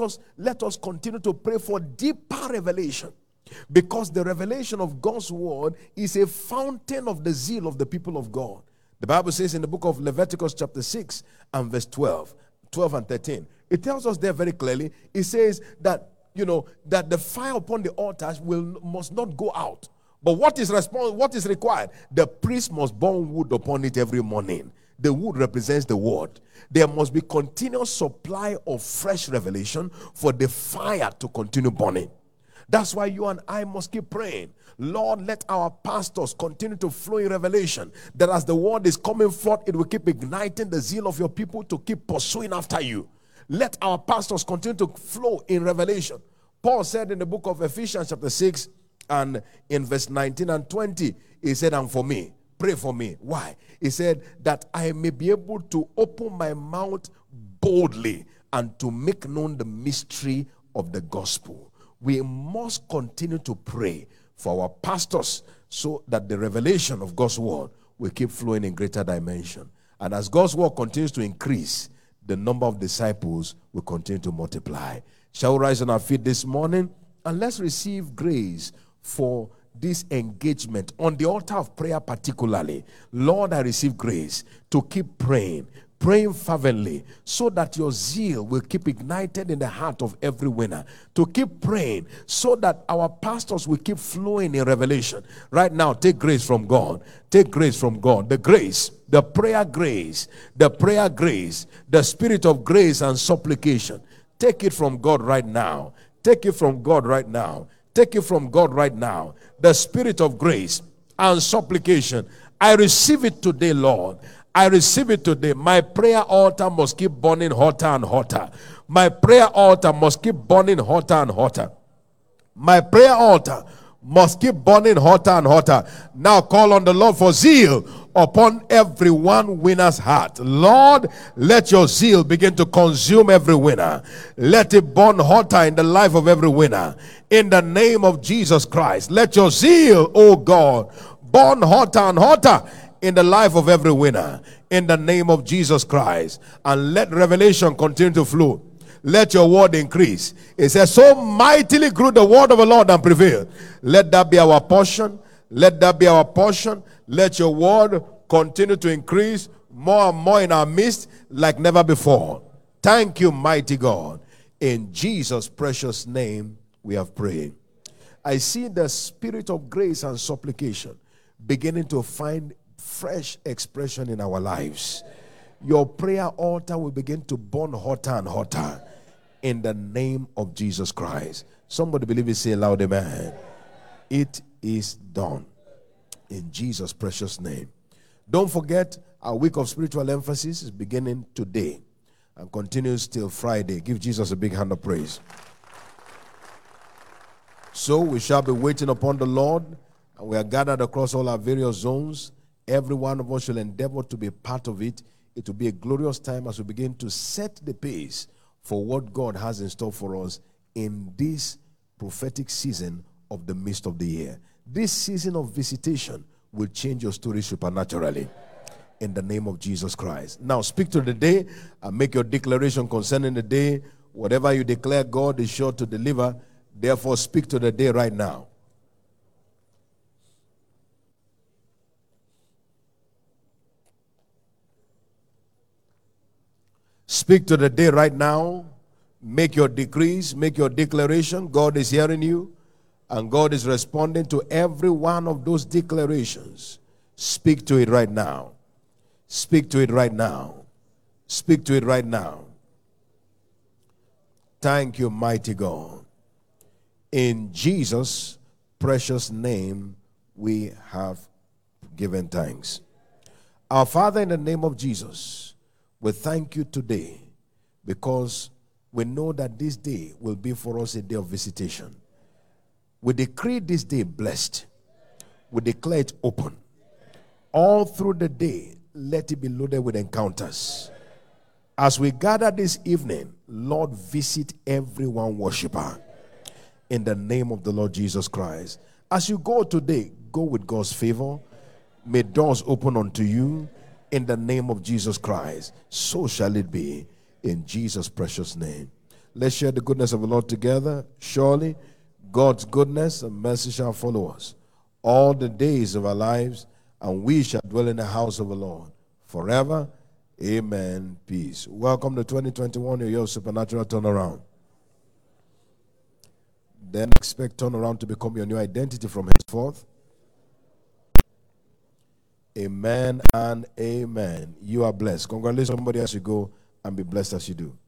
us continue to pray for deeper revelation, because the revelation of God's word is a fountain of the zeal of the people of God. The Bible says in the book of Leviticus chapter 6 and verse 12 and 13, it tells us there very clearly, it says that that the fire upon the altars must not go out. But what is required? The priest must burn wood upon it every morning. The wood represents the word. There must be continuous supply of fresh revelation for the fire to continue burning. That's why you and I must keep praying. Lord, let our pastors continue to flow in revelation, that as the word is coming forth, it will keep igniting the zeal of your people to keep pursuing after you. Let our pastors continue to flow in revelation. Paul said in the book of Ephesians chapter 6 And in verse 19 and 20, he said, and for me, pray for me. Why? He said, that I may be able to open my mouth boldly and to make known the mystery of the gospel. We must continue to pray for our pastors so that the revelation of God's word will keep flowing in greater dimension. And as God's word continues to increase, the number of disciples will continue to multiply. Shall we rise on our feet this morning? And let's receive grace for this engagement on the altar of prayer particularly. Lord, I receive grace to keep praying fervently, so that your zeal will keep ignited in the heart of every winner. To keep praying so that our pastors will keep flowing in revelation. Right now, take grace from God. Take grace from God. The grace, the prayer grace, the spirit of grace and supplication. Take it from God right now. Take it from God right now. Take it from God right now. The spirit of grace and supplication. I receive it today, Lord. I receive it today. My prayer altar must keep burning hotter and hotter. My prayer altar must keep burning hotter and hotter. My prayer altar must keep burning hotter and hotter. Now call on the Lord for zeal upon every one winner's heart. Lord, let your zeal begin to consume every winner. Let it burn hotter in the life of every winner. In the name of Jesus Christ, let your zeal, oh God, burn hotter and hotter in the life of every winner, in the name of Jesus Christ. And let revelation continue to flow. Let your word increase. It says, so mightily grew the word of the Lord and prevailed. Let that be our portion. Let that be our portion. Let your word continue to increase more and more in our midst like never before. Thank you, mighty God. In Jesus' precious name we have prayed. I see the spirit of grace and supplication beginning to find fresh expression in our lives. Your prayer altar will begin to burn hotter and hotter in the name of Jesus Christ. Somebody believe it, say loud amen. It is done in Jesus' precious name. Don't forget, our week of spiritual emphasis is beginning today and continues till Friday. Give Jesus a big hand of praise. So we shall be waiting upon the Lord, and we are gathered across all our various zones. Every one of us shall endeavor to be part of it. It will be a glorious time as we begin to set the pace for what God has in store for us in this prophetic season of the midst of the year. This season of visitation will change your story supernaturally in the name of Jesus Christ. Now speak to the day and make your declaration concerning the day. Whatever you declare, God is sure to deliver. Therefore, speak to the day right now. Speak to the day right now. Make your decrees, make your declaration. God is hearing you, and God is responding to every one of those declarations. Speak to it right now. Speak to it right now. Speak to it right now. Thank you, mighty God. In Jesus' precious name, we have given thanks. Our Father, in the name of Jesus, we thank you today because we know that this day will be for us a day of visitation. We decree this day blessed. We declare it open. All through the day, let it be loaded with encounters. As we gather this evening, Lord, visit every one worshiper in the name of the Lord Jesus Christ. As you go today, go with God's favor. May doors open unto you in the name of Jesus Christ. So shall it be in Jesus' precious name. Let's share the goodness of the Lord together. Surely God's goodness and mercy shall follow us all the days of our lives, and we shall dwell in the house of the Lord forever. Amen. Peace. Welcome to 2021, your year of supernatural turnaround. Then expect turnaround to become your new identity from henceforth. Amen and amen. You are blessed. Congratulations, somebody as you go, and be blessed as you do.